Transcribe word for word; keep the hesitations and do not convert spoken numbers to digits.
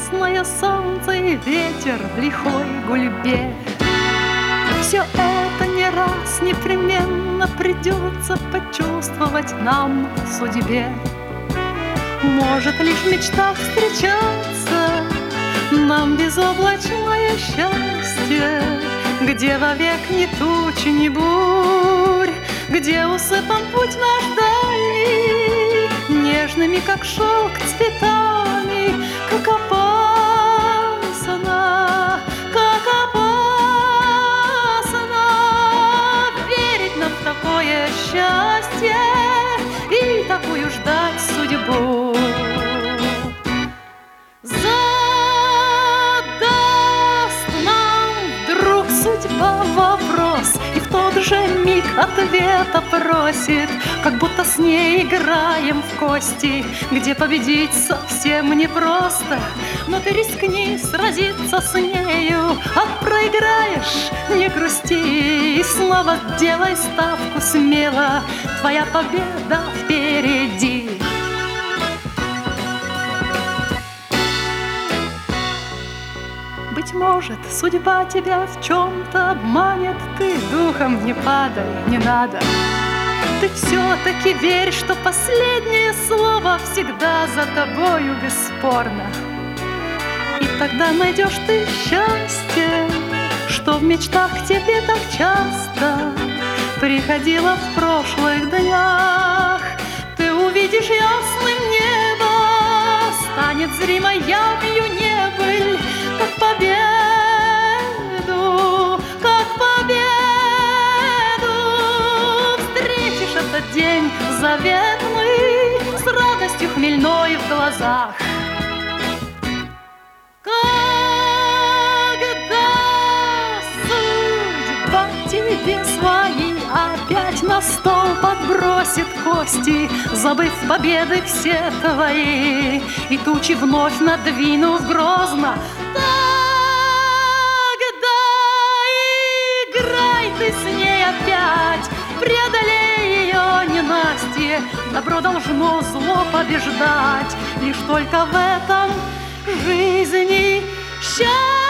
ясное солнце и ветер в лихой гульбе. Все это не раз непременно придется почувствовать нам в судьбе. Может лишь в мечтах встречаться нам безоблачное счастье, где вовек ни туч, ни бурь, где усыпан путь наш дальний нежными, как шелк, цветами, как опасно, как опасно верить нам в такое счастье и такую ждать судьбу. Судьба вопрос, и в тот же миг ответа просит, как будто с ней играем в кости, где победить совсем непросто. Но ты рискни сразиться с нею, а проиграешь, не грусти, и снова делай ставку смело, твоя победа впереди. Быть может, судьба тебя в чем-то обманет, ты духом не падай, не надо. Ты все-таки верь, что последнее слово всегда за тобою бесспорно. И тогда найдешь ты счастье, что в мечтах к тебе так часто приходило в прошлых днях. Ты увидишь ясным небо, станет зримой явью небыль, как победу, как победу. Встретишь этот день заветный с радостью хмельной в глазах. Когда судьба тебе свои опять на стол подбросит кости, забыв победы все твои, и тучи вновь надвинув грозно, тогда играй ты с ней опять, преодолей ее ненастье. Добро должно зло побеждать, лишь только в этом жизни счастье.